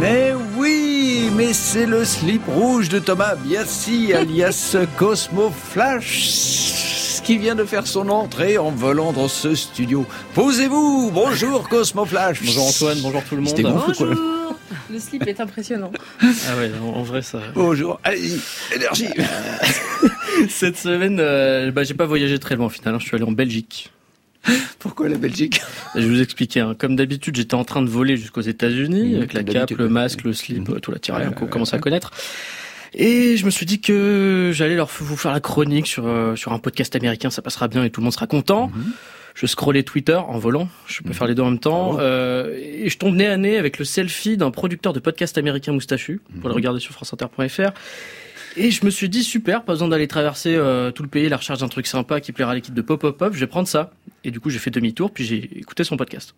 Mais oui, mais c'est le slip rouge de Thomas Biassi, alias Cosmo Flash, qui vient de faire son entrée en volant dans ce studio. Posez-vous. Bonjour Cosmo Flash. Bonjour Antoine, bonjour tout le monde. C'était gonflé, quoi. Bonjour. Le slip est impressionnant. Ah ouais, en vrai ça. Bonjour, allez-y, énergie. Cette semaine, j'ai pas voyagé très loin au final, je suis allé en Belgique. Pourquoi la Belgique? Je vais vous expliquer. Comme d'habitude, j'étais en train de voler jusqu'aux États-Unis avec la cape, le masque, le slip, tout la tirelire qu'on commence à connaître. Et je me suis dit que j'allais vous faire la chronique sur un podcast américain, ça passera bien et tout le monde sera content. Je scrollais Twitter en volant, je peux faire les deux en même temps, et je tombe nez à nez avec le selfie d'un producteur de podcast américain moustachu, pour le regarder sur franceinter.fr. Et je me suis dit, super, pas besoin d'aller traverser tout le pays à la recherche d'un truc sympa qui plaira à l'équipe de Pop, je vais prendre ça. Et du coup, j'ai fait demi-tour, puis j'ai écouté son podcast.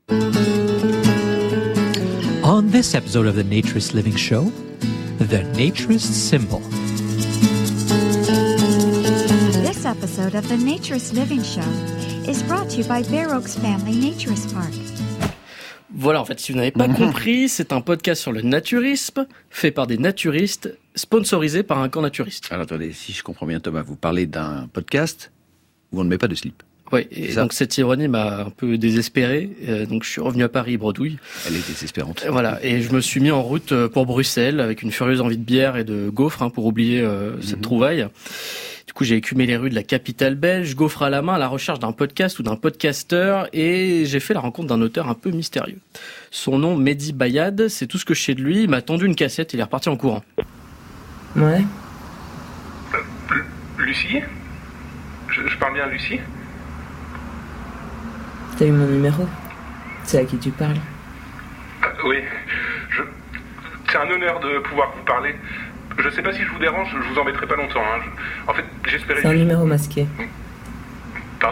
On this episode of the Naturist Living Show, the Naturist Symbol. This episode of the Naturist Living Show is brought to you by Bear Oaks Family Naturist Park. Voilà, en fait, si vous n'avez pas compris, c'est un podcast sur le naturisme, fait par des naturistes, sponsorisé par un camp naturiste. Alors attendez, si je comprends bien Thomas, vous parlez d'un podcast où on ne met pas de slip. Oui, et donc cette ironie m'a un peu désespéré, donc je suis revenu à Paris bredouille. Elle est désespérante. Voilà, et je me suis mis en route pour Bruxelles avec une furieuse envie de bière et de gaufres pour oublier cette trouvaille. Du coup, j'ai écumé les rues de la capitale belge, gaufre à la main, à la recherche d'un podcast ou d'un podcasteur, et j'ai fait la rencontre d'un auteur un peu mystérieux. Son nom, Mehdi Bayad, c'est tout ce que je sais de lui. Il m'a tendu une cassette et il est reparti en courant. Ouais. Lucie ? Je parle bien à Lucie ? T'as eu mon numéro? C'est à qui tu parles? Oui. C'est un honneur de pouvoir vous parler. Je sais pas si je vous dérange, je vous embêterai pas longtemps. En fait, j'espérais... C'est un numéro masqué. Pardon ?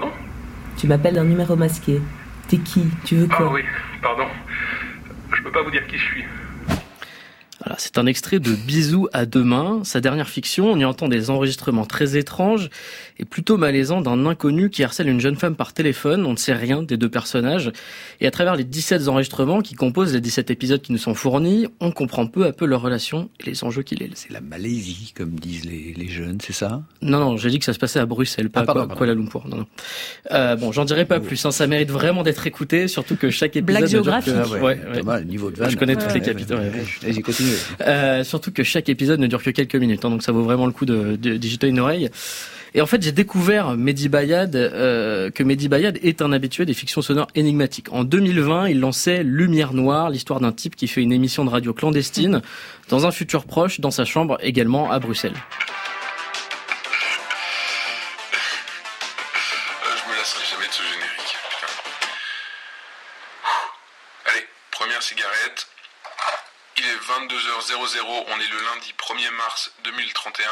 Tu m'appelles d'un numéro masqué. T'es qui? Tu veux quoi? Ah oui, pardon. Je peux pas vous dire qui je suis. Voilà, c'est un extrait de Bisous à deux mains, sa dernière fiction. On y entend des enregistrements très étranges et plutôt malaisants d'un inconnu qui harcèle une jeune femme par téléphone. On ne sait rien des deux personnages. Et à travers les 17 enregistrements qui composent les 17 épisodes qui nous sont fournis, on comprend peu à peu leur relation et les enjeux qu'il est. C'est la Malaisie, comme disent les jeunes, c'est ça? Non, j'ai dit que ça se passait à Bruxelles, pas à Kuala Lumpur. Non. Bon, j'en dirai pas plus. Ça mérite vraiment d'être écouté, surtout que chaque épisode... Blague géographique. Thomas, le niveau de vanne. Je connais toutes les capitales. Vas-y, continue. Surtout que chaque épisode ne dure que quelques minutes, donc ça vaut vraiment le coup de jeter une oreille. Et en fait, j'ai découvert Mehdi Bayad, que Mehdi Bayad est un habitué des fictions sonores énigmatiques. En 2020, il lançait Lumière Noire, l'histoire d'un type qui fait une émission de radio clandestine dans un futur proche, dans sa chambre, également à Bruxelles. Je me lasserai jamais de ce générique. Allez, première cigarette. Il est 22h00, on est le lundi 1er mars 2031.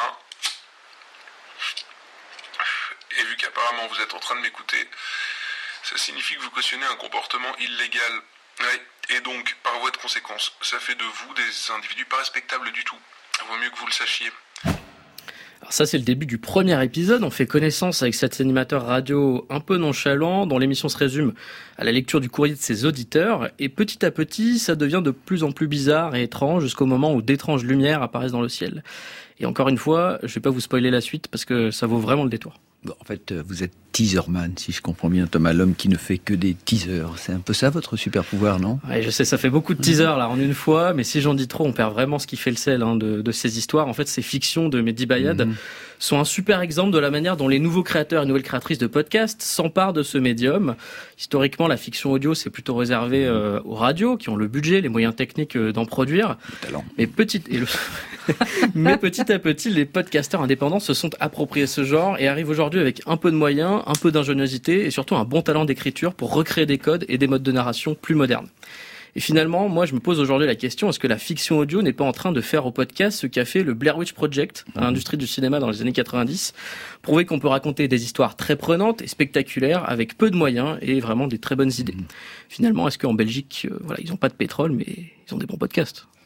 Et vu qu'apparemment vous êtes en train de m'écouter, ça signifie que vous cautionnez un comportement illégal. Ouais, et donc, par voie de conséquence, ça fait de vous des individus pas respectables du tout. Vaut mieux que vous le sachiez. Alors ça, c'est le début du premier épisode. On fait connaissance avec cet animateur radio un peu nonchalant, dont l'émission se résume à la lecture du courrier de ses auditeurs. Et petit à petit, ça devient de plus en plus bizarre et étrange jusqu'au moment où d'étranges lumières apparaissent dans le ciel. Et encore une fois, je vais pas vous spoiler la suite parce que ça vaut vraiment le détour. Bon, en fait, vous êtes teaserman, si je comprends bien, Thomas, l'homme qui ne fait que des teasers. C'est un peu ça votre super pouvoir, non? Ouais, je sais, ça fait beaucoup de teasers là en une fois, mais si j'en dis trop, on perd vraiment ce qui fait le sel de ces histoires. En fait, ces fictions de Mehdi Bayad sont un super exemple de la manière dont les nouveaux créateurs et nouvelles créatrices de podcasts s'emparent de ce médium. Historiquement, la fiction audio, c'est plutôt réservé aux radios qui ont le budget, les moyens techniques d'en produire. Le talent. Mais petit à petit, les podcasteurs indépendants se sont appropriés ce genre et arrivent aujourd'hui avec un peu de moyens, un peu d'ingéniosité et surtout un bon talent d'écriture pour recréer des codes et des modes de narration plus modernes. Et finalement, moi, je me pose aujourd'hui la question, est-ce que la fiction audio n'est pas en train de faire au podcast ce qu'a fait le Blair Witch Project à l'industrie du cinéma dans les années 90, prouver qu'on peut raconter des histoires très prenantes et spectaculaires avec peu de moyens et vraiment des très bonnes idées. Finalement, est-ce qu'en Belgique, ils n'ont pas de pétrole, mais ils ont des bons podcasts?